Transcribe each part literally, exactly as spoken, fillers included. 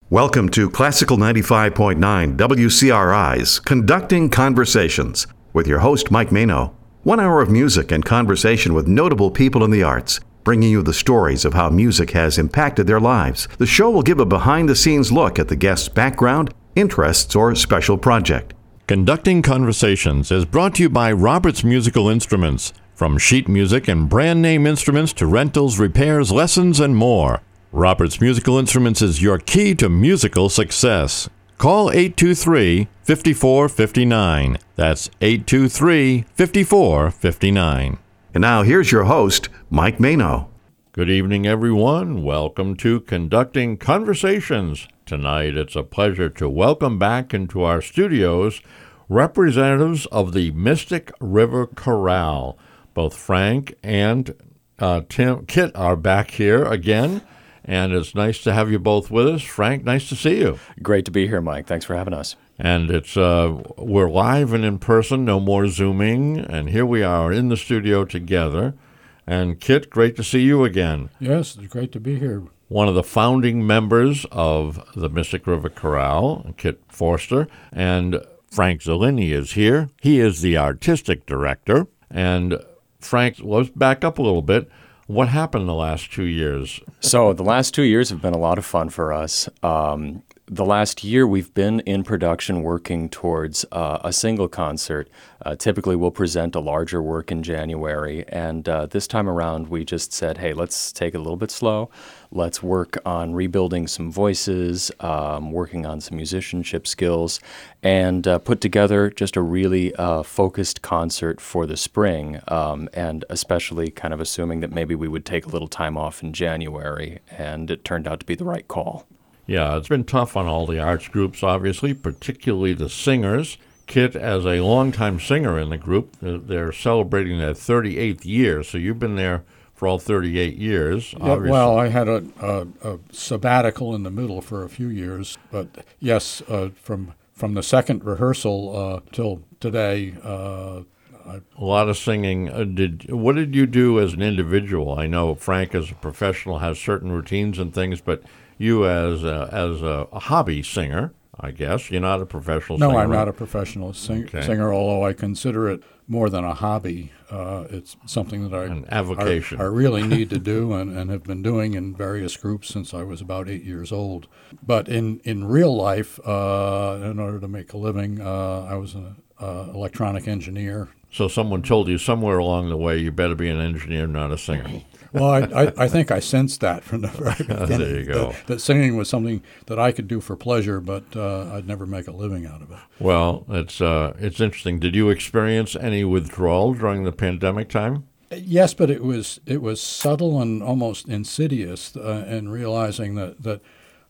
Welcome to Classical ninety-five point nine W C R I's Conducting Conversations with your host, Mike Mano. One hour of music and conversation with notable people in the arts, bringing you the stories of how music has impacted their lives. The show will give a behind-the-scenes look at the guest's background, interests, or special project. Conducting Conversations is brought to you by Roberts Musical Instruments. From sheet music and brand name instruments to rentals, repairs, lessons, and more. Roberts Musical Instruments is your key to musical success. Call eight two three, five four five nine. That's eight two three, five four five nine. And now here's your host, Mike Mano. Good evening, everyone. Welcome to Conducting Conversations. Tonight, it's a pleasure to welcome back into our studios representatives of the Mystic River Chorale. Both Frank and uh, Tim Kit are back here again. And it's nice to have you both with us. Frank, nice to see you. Great to be here, Mike. Thanks for having us. And it's uh, we're live and in person, no more Zooming. And here we are in the studio together. And Kit, great to see you again. Yes, it's great to be here. One of the founding members of the Mystic River Chorale, Kit Forster. And Frank Zellini is here. He is the artistic director. And Frank, let's back up a little bit. What happened the last two years? So the last two years have been a lot of fun for us. Um, the last year we've been in production working towards uh, a single concert. Uh, typically we'll present a larger work in January, and uh, this time around we just said, hey, let's take it a little bit slow. Let's work on rebuilding some voices, um, working on some musicianship skills, and uh, put together just a really uh, focused concert for the spring, um, and especially kind of assuming that maybe we would take a little time off in January, and it turned out to be the right call. Yeah, it's been tough on all the arts groups, obviously, particularly the singers. Kit, as a longtime singer in the group, they're celebrating their thirty-eighth year, so you've been there for all thirty-eight years. Yeah, well, I had a, a, a sabbatical in the middle for a few years, but yes, uh, from from the second rehearsal uh, till today. Uh, I, a lot of singing. Uh, did what did you do as an individual? I know Frank, as a professional, has certain routines and things, but you, as a, as a, a hobby singer, I guess you're not a professional. No, singer. I'm right? not a professional sing- okay. singer, although I consider it more than a hobby. Uh, it's something that I, An avocation. I, I really need to do and, and have been doing in various groups since I was about eight years old. But in, in real life, uh, in order to make a living, uh, I was an uh, electronic engineer. So someone told you somewhere along the way you better be an engineer, not a singer. Well, I, I, I think I sensed that from the very beginning. There you go. That, that singing was something that I could do for pleasure, but uh, I'd never make a living out of it. Well, it's uh, it's interesting. Did you experience any withdrawal during the pandemic time? Yes, but it was it was subtle and almost insidious uh, in realizing that, that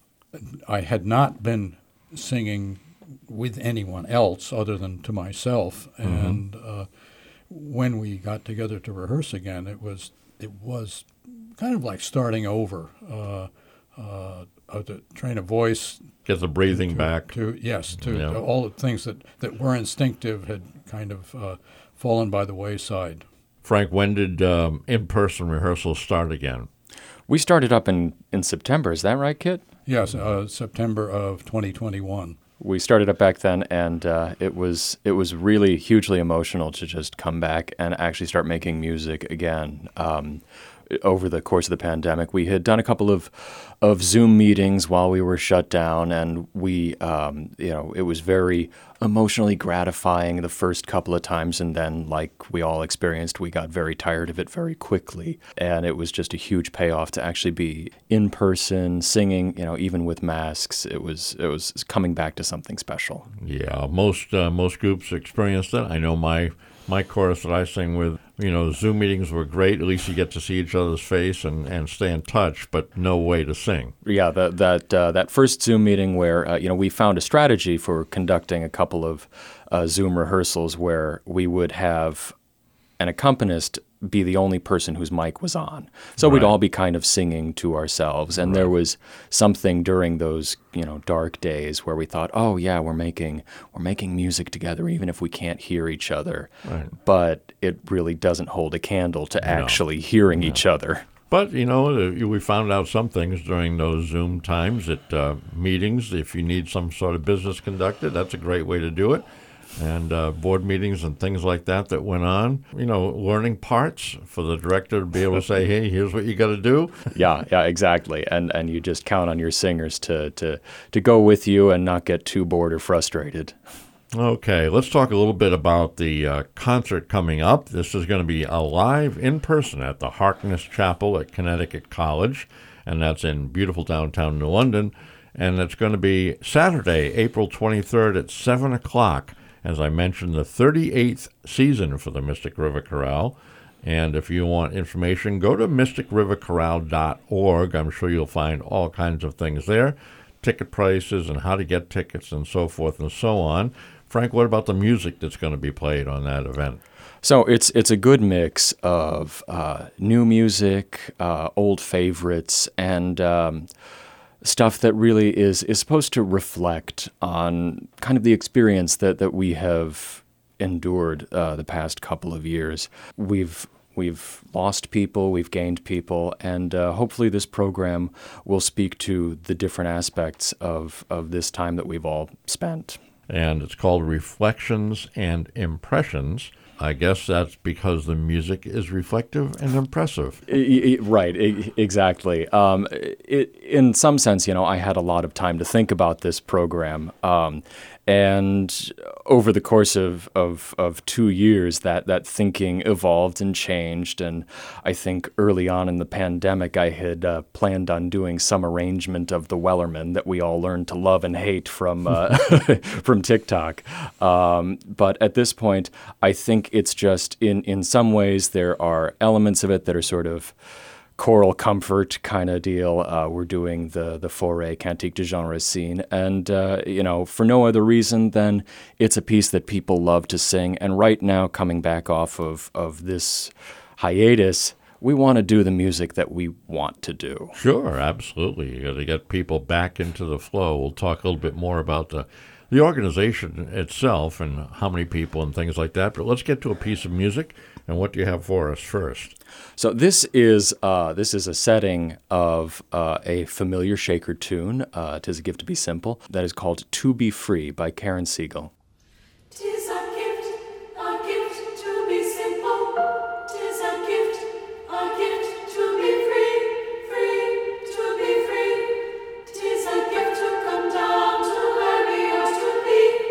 I had not been singing with anyone else other than to myself. Mm-hmm. And uh, when we got together to rehearse again, it was it was kind of like starting over. Uh, uh, uh, to train a voice, get the breathing to, back. To yes, to, yeah. to all the things that, that were instinctive had kind of uh, fallen by the wayside. Frank, when did um, in-person rehearsals start again? We started up in, in September. Is that right, Kit? Yes, uh, September of twenty twenty-one. We started up back then, and uh, it was it was really hugely emotional to just come back and actually start making music again. Um, over the course of the pandemic, we had done a couple of of Zoom meetings while we were shut down, and we, um, you know, it was very emotionally gratifying the first couple of times, and then, like we all experienced, we got very tired of it very quickly, and it was just a huge payoff to actually be in person singing. You know, even with masks, it was it was coming back to something special. Yeah, most uh, most groups experienced it. I know my my chorus that I sing with, you know, Zoom meetings were great. At least you get to see each other's face and, and stay in touch, but no way to sing. Yeah, that that uh, that first Zoom meeting where uh, you know we found a strategy for conducting a couple of uh, Zoom rehearsals where we would have an accompanist be the only person whose mic was on. So right. We'd all be kind of singing to ourselves. And right. There was something during those, you know, dark days where we thought, oh yeah, we're making we're making music together even if we can't hear each other. Right. But it really doesn't hold a candle to actually no. hearing no. each other. But, you know, we found out some things during those Zoom times at uh, meetings. If you need some sort of business conducted, that's a great way to do it. And uh, board meetings and things like that that went on, you know, learning parts for the director to be able to say, hey, here's what you got to do. Yeah, yeah, exactly. And and you just count on your singers to, to, to go with you and not get too bored or frustrated. Okay, let's talk a little bit about the uh, concert coming up. This is going to be a live in person at the Harkness Chapel at Connecticut College, and that's in beautiful downtown New London. And it's going to be Saturday, April twenty-third at seven o'clock. As I mentioned, the thirty-eighth season for the Mystic River Chorale. And if you want information, go to mystic river chorale dot org. I'm sure you'll find all kinds of things there, ticket prices and how to get tickets and so forth and so on. Frank, what about the music that's going to be played on that event? So it's it's a good mix of uh, new music, uh, old favorites, and um, stuff that really is is supposed to reflect on kind of the experience that, that we have endured uh, the past couple of years. We've we've lost people, we've gained people, and uh, hopefully this program will speak to the different aspects of, of this time that we've all spent. And it's called Reflections and Impressions. I guess that's because the music is reflective and impressive. I, I, right, I, exactly. Um, it, in some sense, you know, I had a lot of time to think about this program. Um, and over the course of, of, of two years, that, that thinking evolved and changed. And I think early on in the pandemic, I had uh, planned on doing some arrangement of the Wellerman that we all learned to love and hate from, uh, from TikTok. Um, but at this point, I think it's just in, in some ways there are elements of it that are sort of choral comfort kind of deal. Uh, we're doing the the Fauré Cantique de Jean Racine, and uh, you know, for no other reason than it's a piece that people love to sing. And right now, coming back off of of this hiatus, we want to do the music that we want to do. Sure, absolutely. You got to get people back into the flow. We'll talk a little bit more about the the organization itself and how many people and things like that. But let's get to a piece of music. And what do you have for us first? So this is uh, this is a setting of uh, a familiar Shaker tune. Uh, "'Tis a Gift to Be Simple." That is called "To Be Free" by Karen Siegel. "'Tis a gift, a gift to be simple. 'Tis a gift, a gift to be free, free, to be free. 'Tis a gift to come down to where we ought to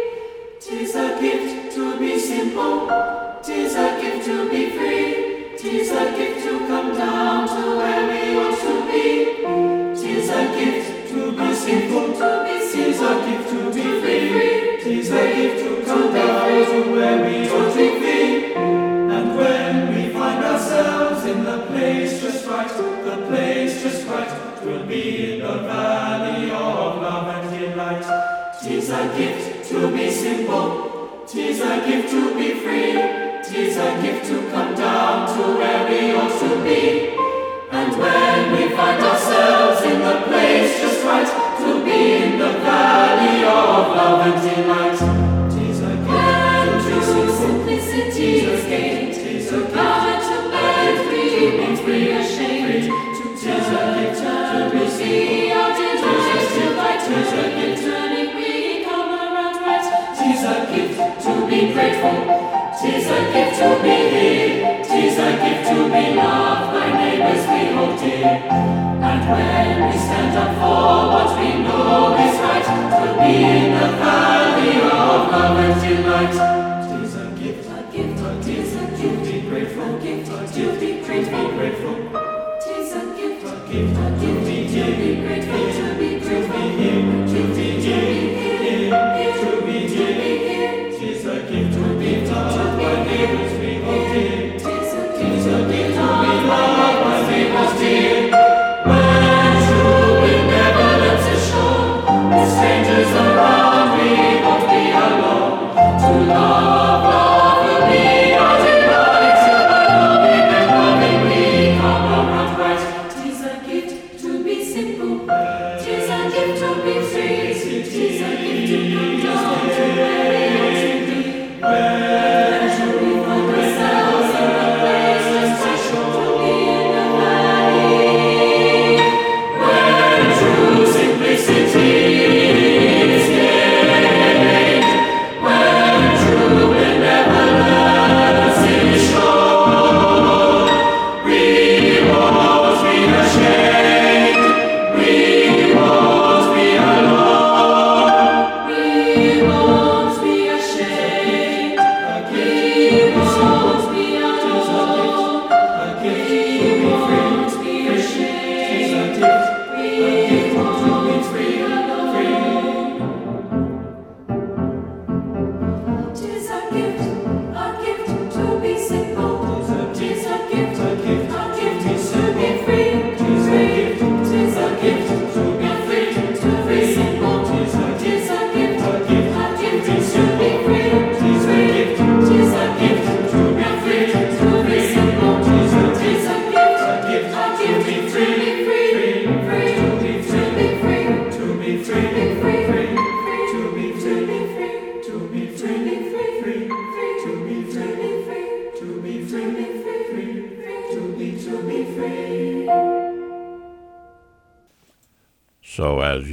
be. 'Tis a gift to be simple. 'Tis a gift to be free. 'Tis a gift to come down to where we ought to be. 'Tis a gift to be simple. 'Tis a gift to be free. 'Tis a gift to come down to where we ought to be. And when we find ourselves in the place just right, the place just right, 'twill be in the valley of love and delight. 'Tis a gift to be simple. 'Tis a gift to be free. 'Tis a gift to come down to where we ought to be. And when we find ourselves in the place just right, to be in the valley of love and delight. 'Tis a gift to be simplicity is gained. 'Tis a gift to be free, means be ashamed. 'Tis a gift to be see our dangers divide. 'Tis a gift turning we come around right. 'Tis a gift to be grateful. 'Tis a gift to be here. 'Tis a gift to be loved by neighbors we hold dear. And when we stand up for what we know is right, to be in the valley of love and delight. 'Tis a gift, a gift, a tis a gift to be grateful. A gift, a gift to be grateful. 'Tis a gift, a gift, a gift to be grateful. To be grateful, to be here, to be here, to be here. 'Tis a gift to be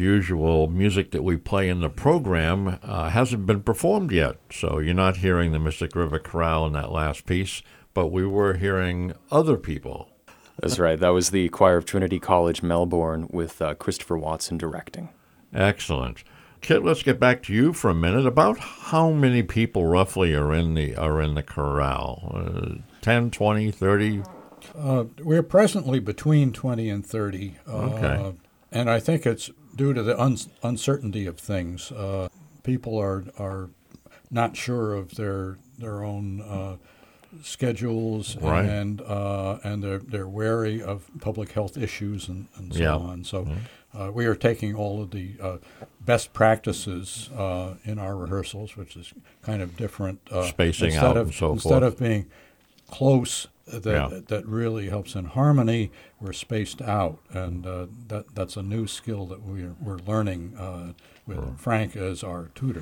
usual music that we play in the program uh, hasn't been performed yet. So you're not hearing the Mystic River Chorale in that last piece, but we were hearing other people. That's right. That was the choir of Trinity College, Melbourne, with uh, Christopher Watson directing. Excellent. Kit, let's get back to you for a minute. About how many people roughly are in the are in the chorale? Uh, ten, twenty, thirty? Uh, we're presently between twenty and thirty. Uh, Okay. And I think it's due to the un- uncertainty of things. Uh, people are are not sure of their their own uh, schedules, Right. and uh, and they're they're wary of public health issues and, and so Yeah. on. So uh, we are taking all of the uh, best practices uh, in our rehearsals, which is kind of different. Uh, Spacing instead out of, and so instead forth. of being close, that Yeah. that really helps in harmony. We're spaced out, and uh, that that's a new skill that we're we're learning uh, with Frank as our tutor.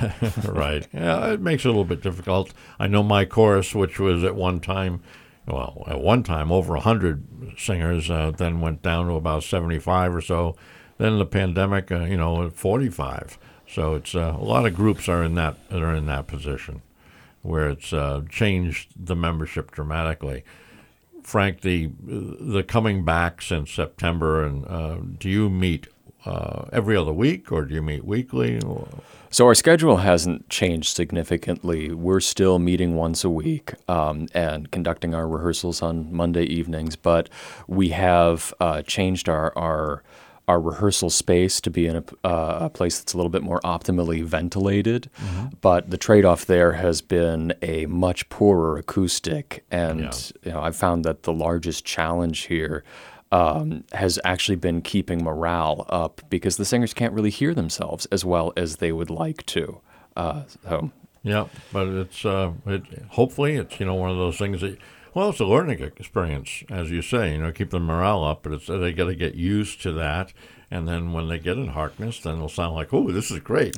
Right. Yeah, it makes it a little bit difficult. I know my chorus, which was at one time, well, at one time over one hundred singers, uh, then went down to about seventy-five or so. Then the pandemic, uh, you know, forty-five. So it's uh, a lot of groups are in that are in that position where it's uh, changed the membership dramatically. Frank, the the coming back since September, and uh, do you meet uh, every other week, or do you meet weekly? Or? So our schedule hasn't changed significantly. We're still meeting once a week um, and conducting our rehearsals on Monday evenings, but we have uh, changed our, our our rehearsal space to be in a, uh, a place that's a little bit more optimally ventilated. Mm-hmm. But the trade-off there has been a much poorer acoustic, and Yeah. you know, I've found that the largest challenge here Um, has actually been keeping morale up because the singers can't really hear themselves as well as they would like to. Uh, so, Yeah, but it's uh, it, hopefully it's you know one of those things that well, it's a learning experience, as you say. You know, keep the morale up, but it's they got to get used to that. And then when they get in Harkness, then it'll sound like, oh, this is great.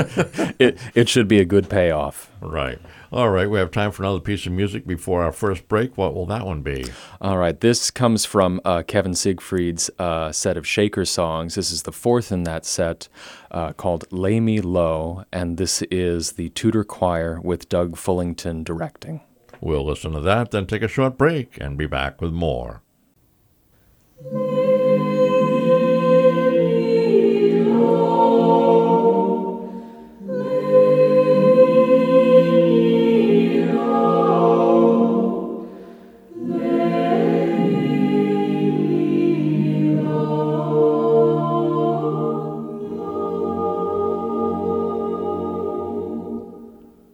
it it should be a good payoff. Right. All right. We have time for another piece of music before our first break. What will that one be? All right. This comes from uh, Kevin Siegfried's uh, set of Shaker songs. This is the fourth in that set uh, called Lay Me Low, and this is the Tudor Choir with Doug Fullington directing. We'll listen to that, then take a short break and be back with more.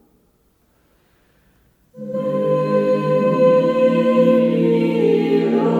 Lay me low.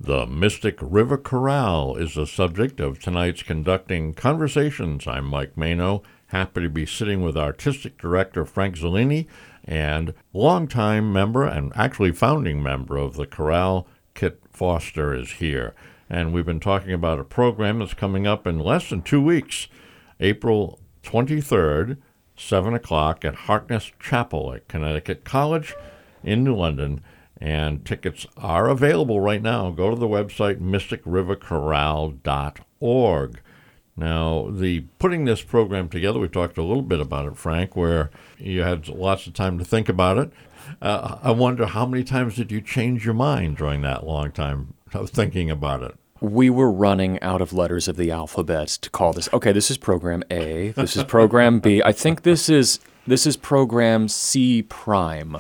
The Mystic River Chorale is the subject of tonight's Conducting Conversations. I'm Mike Mano, happy to be sitting with Artistic Director Frank Zellini and longtime member and actually founding member of the chorale, Kit Foster, is here. And we've been talking about a program that's coming up in less than two weeks, April twenty-third, seven o'clock at Harkness Chapel at Connecticut College in New London. And tickets are available right now. Go to the website, mystic river chorale dot org. Now, the putting this program together, we talked a little bit about it, Frank, where you had lots of time to think about it. Uh, I wonder, how many times did you change your mind during that long time of thinking about it? We were running out of letters of the alphabet to call this. Okay, this is program A. This is program B. I think this is this is program C prime.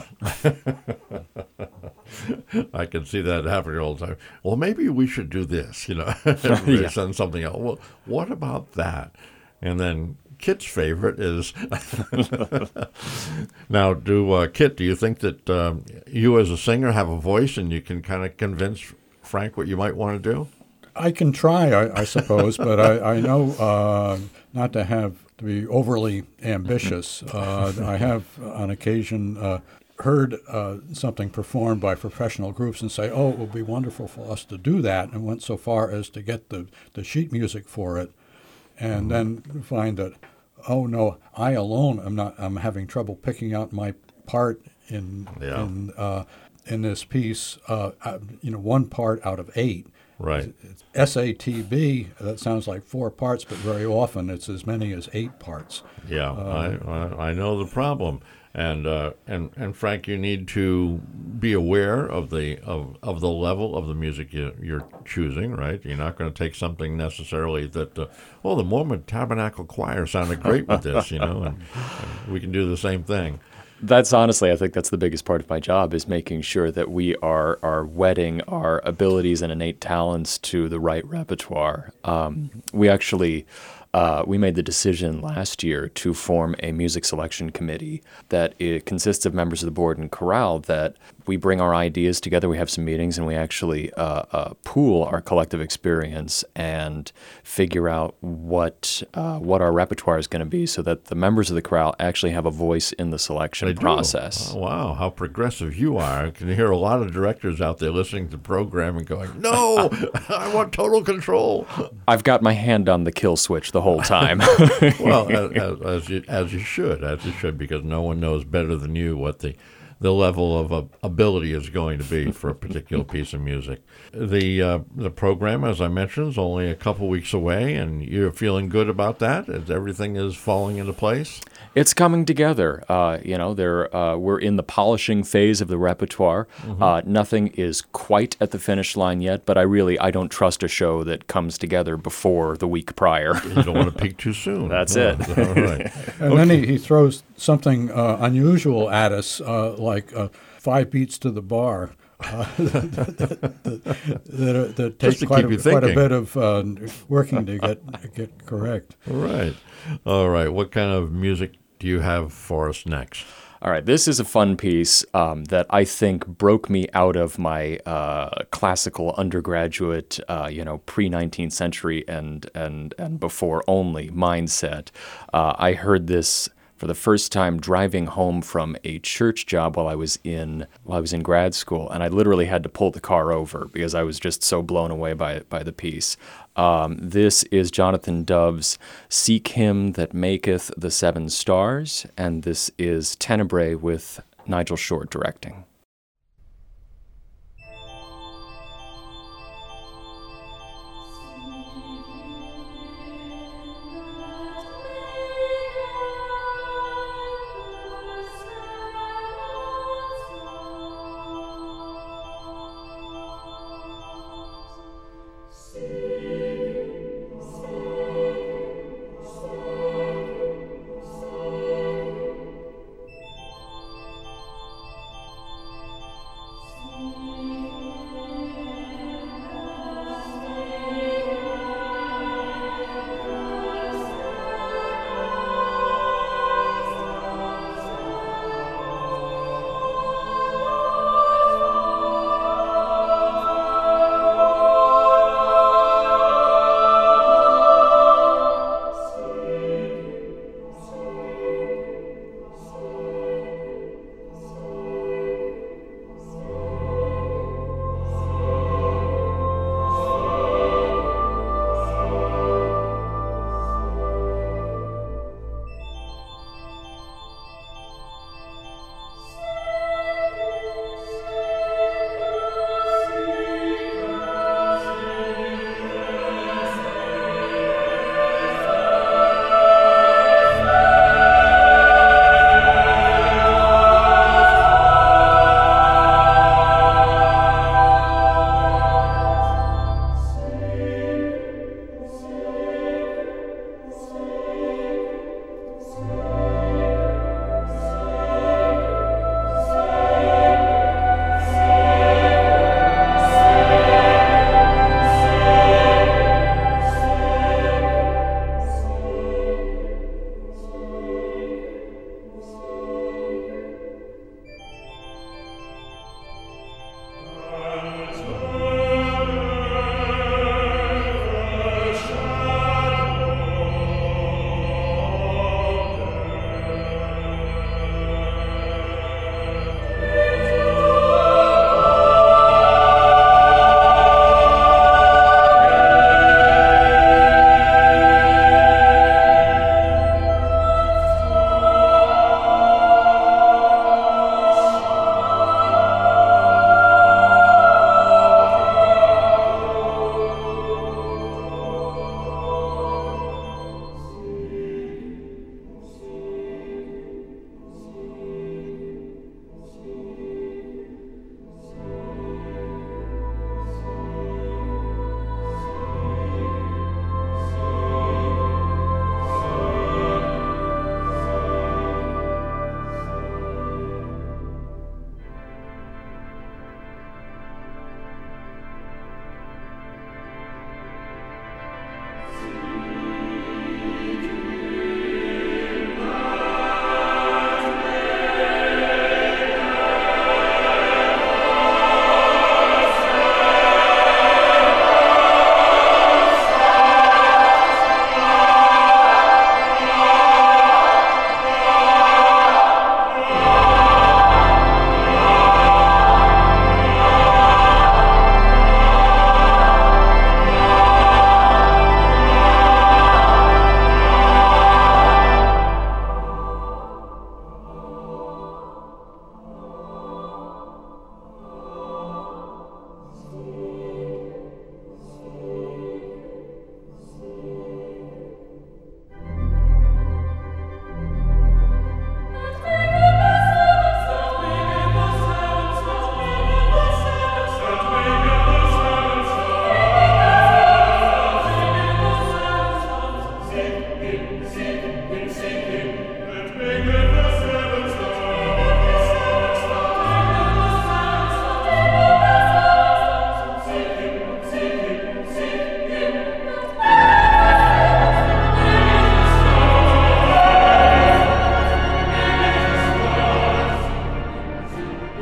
I can see that happening all the time. Well, maybe we should do this, you know, Yeah. send something else. Well, what about that? And then Kit's favorite is, now, do uh, Kit, do you think that um, you as a singer have a voice and you can kind of convince Frank what you might want to do? I can try, I, I suppose, but I, I know uh, not to have to be overly ambitious. Uh, I have, on occasion, uh, heard uh, something performed by professional groups and say, oh, it would be wonderful for us to do that, and went so far as to get the, the sheet music for it, and then find that, oh, no, I alone am not, I'm having trouble picking out my part in, Yeah. in, uh, in this piece, uh, uh, you know, one part out of eight. Right. S A T B, that sounds like four parts, but very often it's as many as eight parts. Yeah, Uh, I, I I know the problem, and uh, and and Frank, you need to be aware of the of, of the level of the music you, you're choosing. Right, you're not going to take something necessarily that uh, well, the Mormon Tabernacle Choir sounded great with this, you know, and, and we can do the same thing. That's honestly, I think that's the biggest part of my job, is making sure that we are are wedding our abilities and innate talents to the right repertoire. Um, we actually uh, we made the decision last year to form a music selection committee that it consists of members of the board and chorale, that we bring our ideas together, we have some meetings, and we actually uh, uh, pool our collective experience and figure out what uh, what our repertoire is going to be, so that the members of the chorale actually have a voice in the selection They do. process. Oh, wow, how progressive you are. I can hear a lot of directors out there listening to the program and going, no, I want total control. I've got my hand on the kill switch the whole time. Well, as, as, as, you, as you should, as you should, because no one knows better than you what the the level of uh, ability is going to be for a particular piece of music. The uh, the program, as I mentioned, is only a couple weeks away, and you're feeling good about that, as everything is falling into place? It's coming together. Uh, you know, there uh, we're in the polishing phase of the repertoire. Mm-hmm. Uh, nothing is quite at the finish line yet, but I really I don't trust a show that comes together before the week prior. You don't want to peak too soon. That's Oh, it. All right. And then he, he throws something uh, unusual at us, uh, like uh, five beats to the bar. Uh, that that, that takes to quite keep a, you quite a thinking. bit of uh, working to get get correct. All right. All right. What kind of music do you have for us next? All right, this is a fun piece um, that I think broke me out of my uh, classical undergraduate, uh, you know, pre-nineteenth century and and and before only mindset. Uh, I heard this for the first time driving home from a church job while I was in while I was in grad school, and I literally had to pull the car over because I was just so blown away by by the piece. Um, this is Jonathan Dove's "Seek Him That Maketh the Seven Stars," and this is Tenebrae with Nigel Short directing. Thank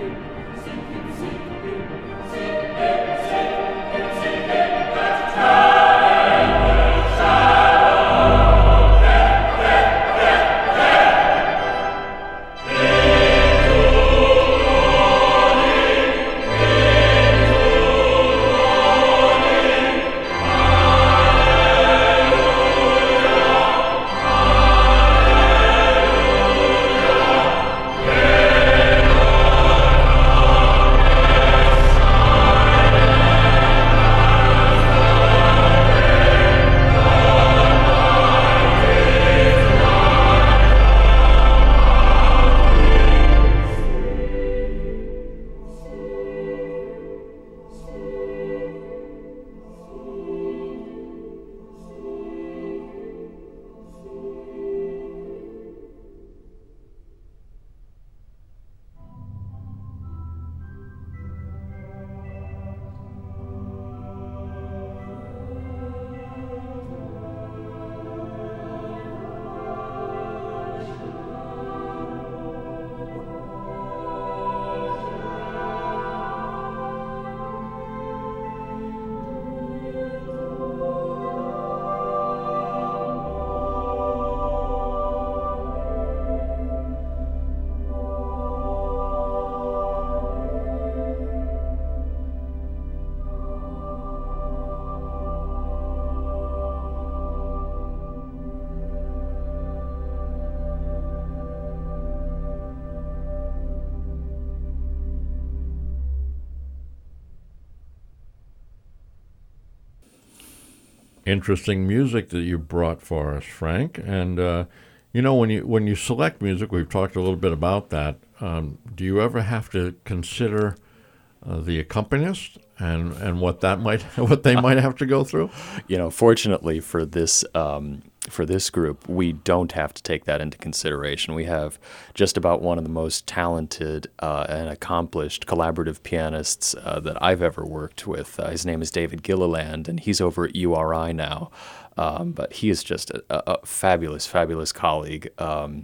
Interesting music that you brought for us, Frank. And uh, you know, when you when you select music, we've talked a little bit about that. Um, do you ever have to consider uh, the accompanist and and what that might what they might have to go through? You know, fortunately for this um, for this group, we don't have to take that into consideration. We have just about one of the most talented uh, and accomplished collaborative pianists uh, that I've ever worked with. Uh, his name is David Gilliland, and he's over at U R I now. Um, but he is just a, a fabulous, fabulous colleague. Um,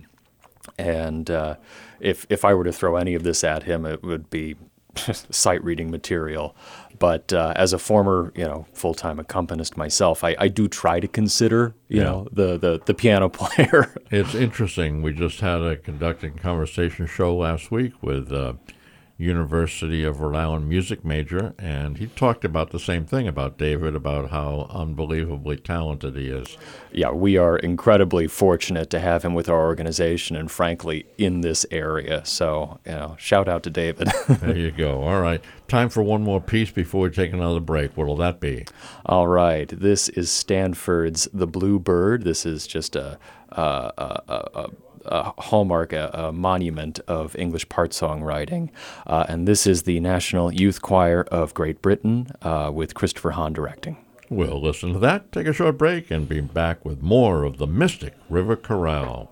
and uh, if if I were to throw any of this at him, it would be sight reading material. But uh, as a former, you know, full-time accompanist myself, I, I do try to consider, you Yeah. know, the, the, the piano player. It's interesting. We just had a conducting conversation show last week with uh, University of Rhode Island music major, and he talked about the same thing about David, about how unbelievably talented he is. Yeah, we are incredibly fortunate to have him with our organization and, frankly, in this area. So, you know, shout out to David. There you go. All right. Time for one more piece before we take another break. What'll that be? All right. This is Stanford's The Blue Bird. This is just a, a, a, a, a hallmark, a, a monument of English part songwriting. Uh, and this is the National Youth Choir of Great Britain uh, with Christopher Hahn directing. We'll listen to that, take a short break, and be back with more of the Mystic River Chorale.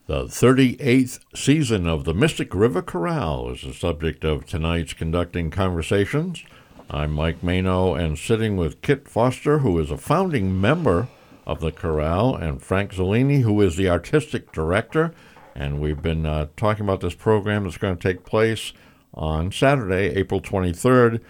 The thirty-eighth season of the Mystic River Chorale is the subject of tonight's Conducting Conversations. I'm Mike Mano, and sitting with Kit Foster, who is a founding member of the chorale, and Frank Zellini, who is the artistic director. And we've been uh, talking about this program that's going to take place on Saturday, April twenty-third,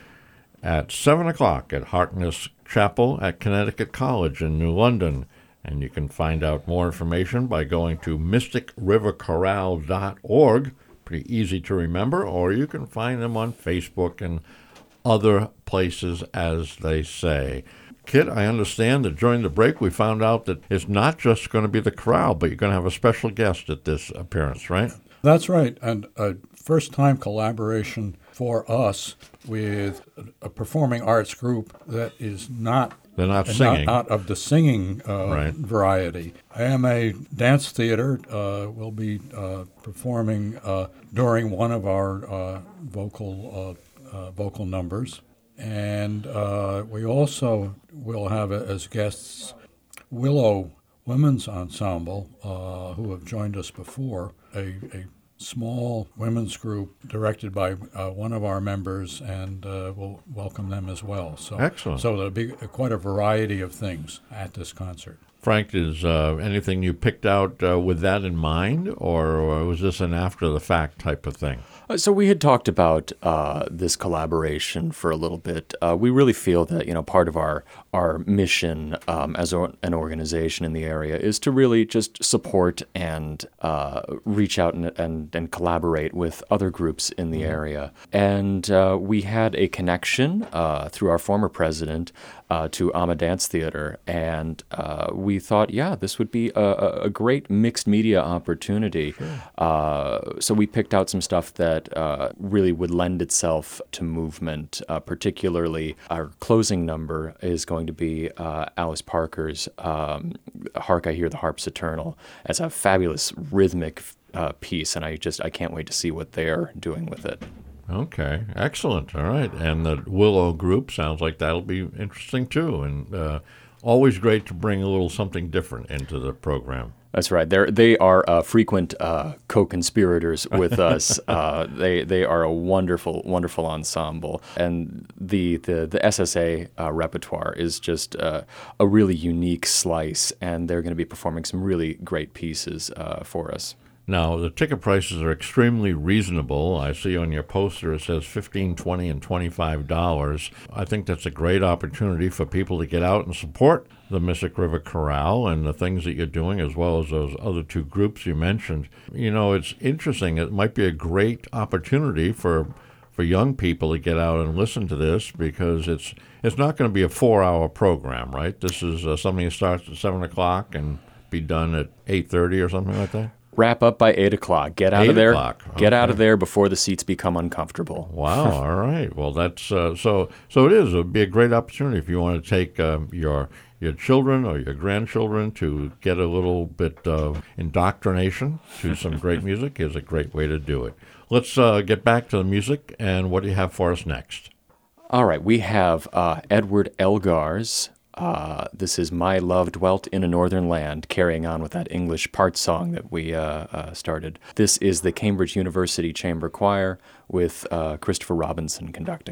at seven o'clock at Harkness Chapel at Connecticut College in New London. And you can find out more information by going to mystic river chorale dot org. Pretty easy to remember. Or you can find them on Facebook and other places, as they say. Kit, I understand that during the break we found out that it's not just going to be the chorale, but you're going to have a special guest at this appearance, right? That's right. And a first-time collaboration for us with a performing arts group that is not They're not singing. Not, not of the singing uh, right. variety. A M A Dance Theater uh, will be uh, performing uh, during one of our uh, vocal uh, uh, vocal numbers, and uh, we also will have as guests Willow Women's Ensemble, uh, who have joined us before, a, a small women's group directed by uh, one of our members, and uh, we'll welcome them as well. So, Excellent. So there'll be quite a variety of things at this concert. Frank, is uh, anything you picked out uh, with that in mind, or, or was this an after-the-fact type of thing? Uh, So we had talked about uh, this collaboration for a little bit. Uh, we really feel that, you know, part of our our mission um, as or, an organization in the area is to really just support and uh, reach out and, and and collaborate with other groups in the area. And uh, we had a connection uh, through our former president uh, to A M A Dance Theater, and uh, we thought, yeah, this would be a, a great mixed media opportunity. Sure. Uh, so we picked out some stuff that Uh, really would lend itself to movement. Uh, particularly, our closing number is going to be uh, Alice Parker's um, "Hark, I Hear the Harps Eternal." It's a fabulous rhythmic uh, piece, and I just I can't wait to see what they're doing with it. Okay, excellent. All right, and the Willow group sounds like that'll be interesting too, and uh, always great to bring a little something different into the program. That's right. They they are uh, frequent uh, co-conspirators with us. Uh, they they are a wonderful wonderful ensemble, and the the, the S S A uh, repertoire is just uh, a really unique slice, and they're going to be performing some really great pieces uh, for us. Now, the ticket prices are extremely reasonable. I see on your poster it says fifteen dollars, twenty dollars, and twenty-five dollars. I think that's a great opportunity for people to get out and support the Mystic River Chorale and the things that you're doing, as well as those other two groups you mentioned. You know, it's interesting. It might be a great opportunity for for young people to get out and listen to this, because it's it's not going to be a four-hour program, right? This is uh, something that starts at seven o'clock and be done at eight thirty or something like that? Wrap up by eight o'clock. Get out eight of there. O'clock. Get Okay. out of there before the seats become uncomfortable. Wow. All right. Well, that's uh, so. So it is. It would be a great opportunity if you want to take um, your your children or your grandchildren to get a little bit of indoctrination to some great music. Is a great way to do it. Let's uh, get back to the music. And what do you have for us next? All right. We have uh, Edward Elgar's. Uh, this is My Love Dwelt in a Northern Land, carrying on with that English part song that we uh, uh, started. This is the Cambridge University Chamber Choir with uh, Christopher Robinson conducting.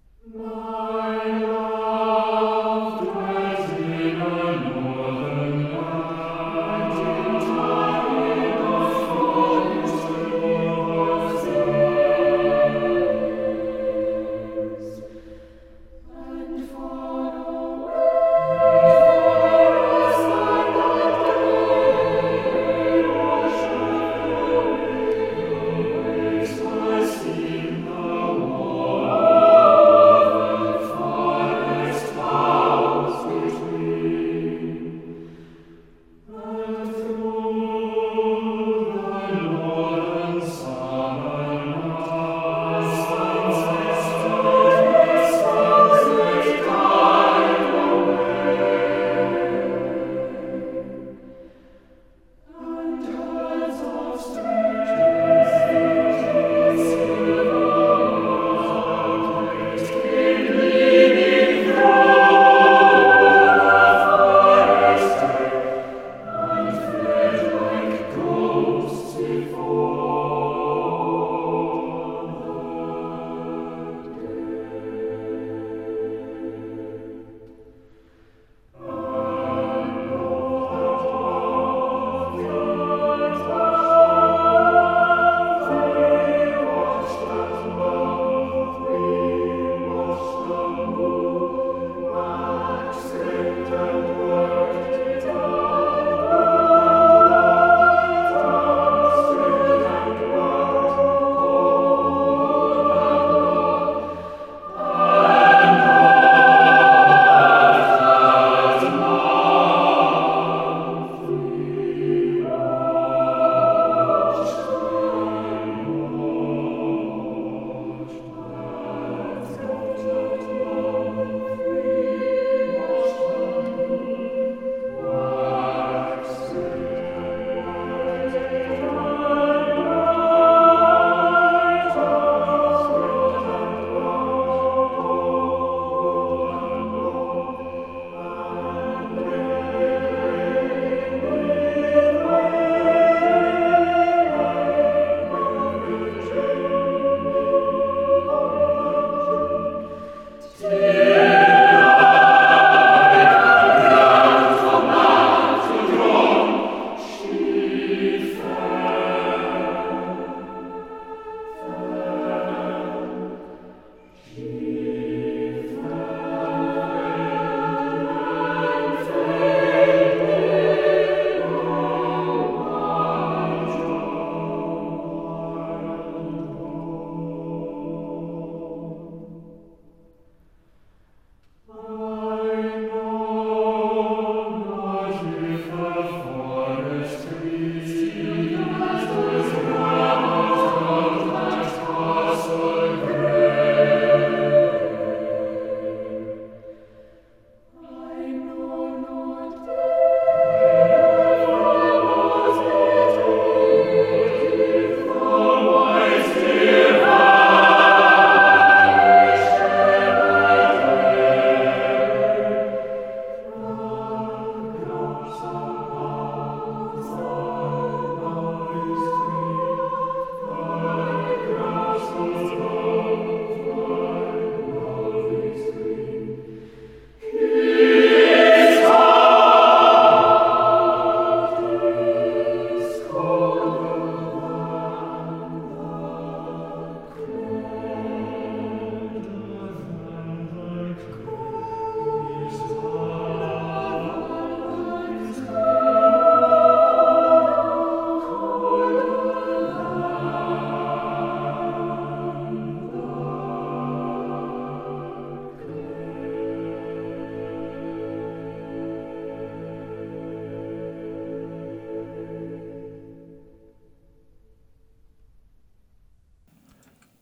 My love dwelt in a northern land, in time of forest rivers days, and far away, I sing the war.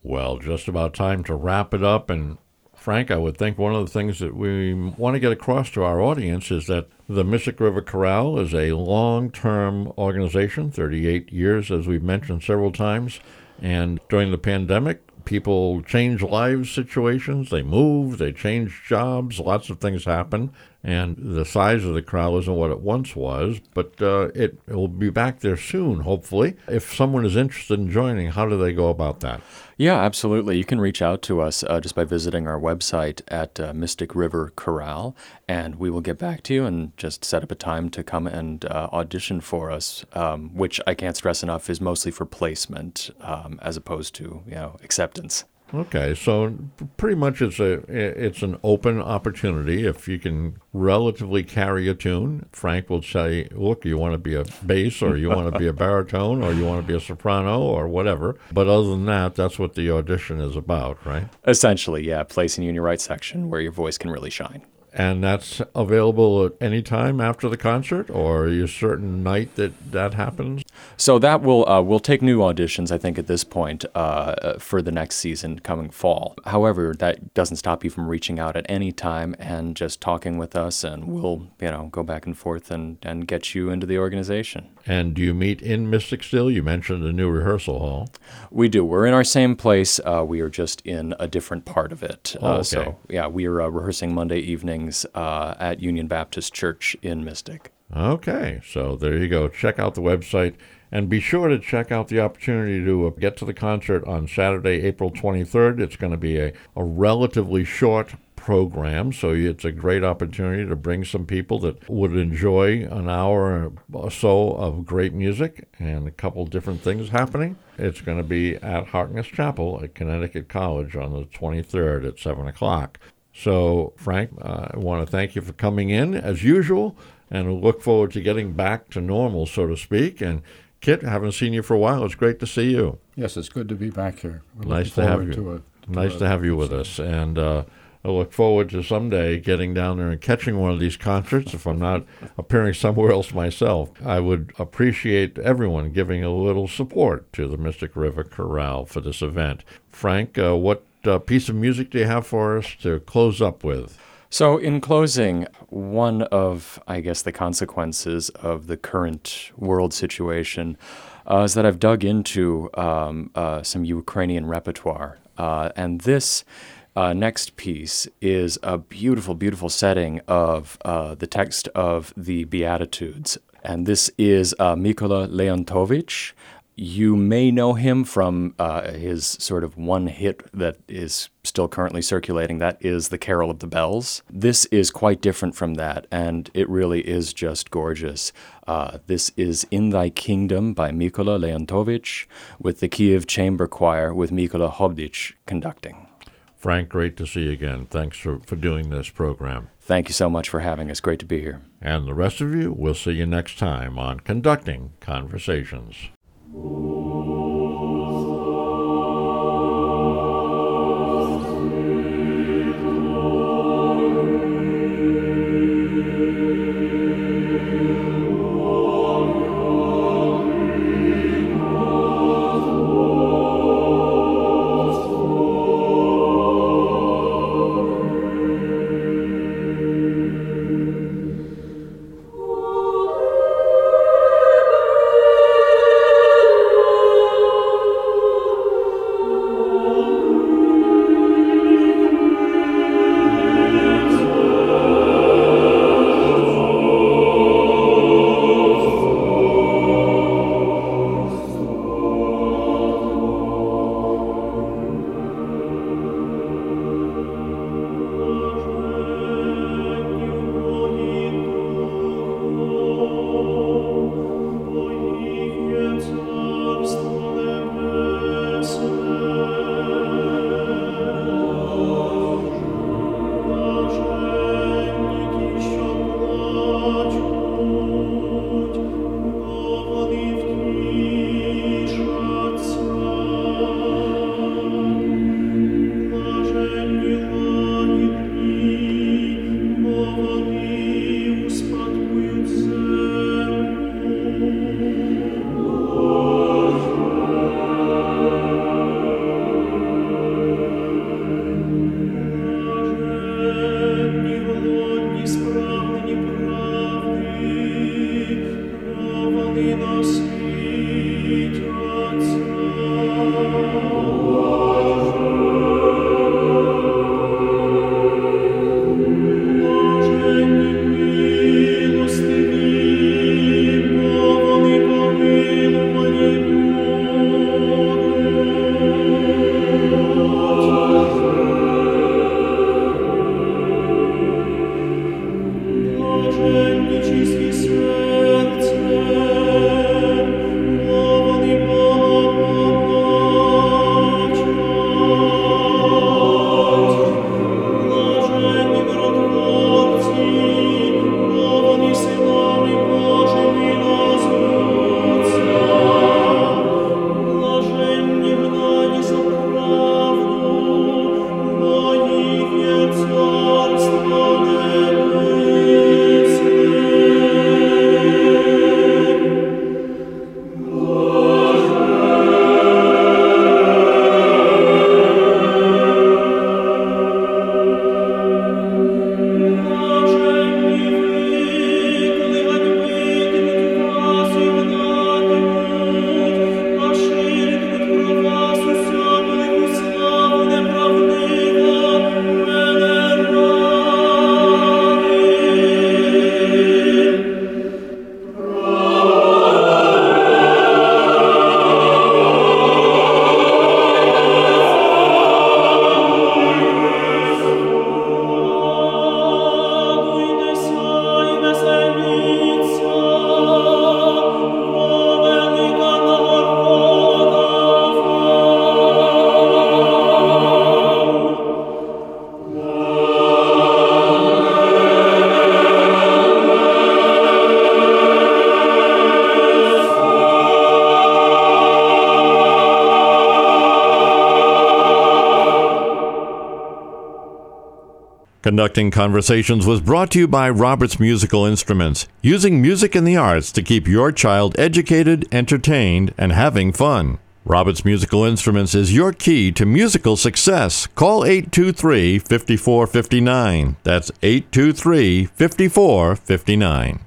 Well, just about time to wrap it up. And Frank, I would think one of the things that we want to get across to our audience is that the Mystic River Chorale is a long-term organization, thirty-eight years, as we've mentioned several times. And during the pandemic, people change lives situations, they move, they change jobs, lots of things happen. And the size of the chorale isn't what it once was, but uh, it, it will be back there soon, hopefully. If someone is interested in joining, how do they go about that? Yeah, absolutely. You can reach out to us uh, just by visiting our website at uh, Mystic River Chorale, and we will get back to you and just set up a time to come and uh, audition for us, um, which I can't stress enough is mostly for placement um, as opposed to, you know, acceptance. Okay, so pretty much it's a it's an open opportunity. If you can relatively carry a tune, Frank will say, look, you want to be a bass or you want to be a baritone or you want to be a soprano or whatever. But other than that, that's what the audition is about, right? Essentially, yeah, placing you in your right section where your voice can really shine. And that's available at any time after the concert, or a certain night that that happens? So that will uh, we'll take new auditions, I think, at this point uh, for the next season coming fall. However, that doesn't stop you from reaching out at any time and just talking with us, and we'll, you know, go back and forth and, and get you into the organization. And do you meet in Mystic still? You mentioned the new rehearsal hall. We do. We're in our same place. Uh, we are just in a different part of it. Oh, okay. Uh, so, yeah, we are uh, rehearsing Monday evenings uh, at Union Baptist Church in Mystic. Okay, so there you go. Check out the website, and be sure to check out the opportunity to get to the concert on Saturday, April twenty-third. It's going to be a, a relatively short program, so it's a great opportunity to bring some people that would enjoy an hour or so of great music and a couple different things happening. It's going to be at Harkness Chapel at Connecticut College on the twenty-third at seven o'clock. So, Frank, uh, I want to thank you for coming in, as usual, and I look forward to getting back to normal, so to speak. And Kit, I haven't seen you for a while. It's great to see you. Yes, it's good to be back here. We're Nice to have you. To a, to nice a, to have you with us. And uh, I look forward to someday getting down there and catching one of these concerts if I'm not appearing somewhere else myself. I would appreciate everyone giving a little support to the Mystic River Chorale for this event. Frank, uh, what uh, piece of music do you have for us to close up with? So in closing, one of, I guess, the consequences of the current world situation uh, is that I've dug into um, uh, some Ukrainian repertoire. Uh, and this uh, next piece is a beautiful, beautiful setting of uh, the text of the Beatitudes. And this is uh, Mykola Leontovich. You may know him from uh, his sort of one hit that is still currently circulating. That is The Carol of the Bells. This is quite different from that, and it really is just gorgeous. Uh, this is In Thy Kingdom by Mykola Leontovich with the Kiev Chamber Choir with Mykola Hobdich conducting. Frank, great to see you again. Thanks for, for doing this program. Thank you so much for having us. Great to be here. And the rest of you, we'll see you next time on Conducting Conversations. Thank you. Conducting Conversations was brought to you by Roberts Musical Instruments, using music and the arts to keep your child educated, entertained, and having fun. Roberts Musical Instruments is your key to musical success. Call eight two three, five four five nine. That's eight two three, five four five nine.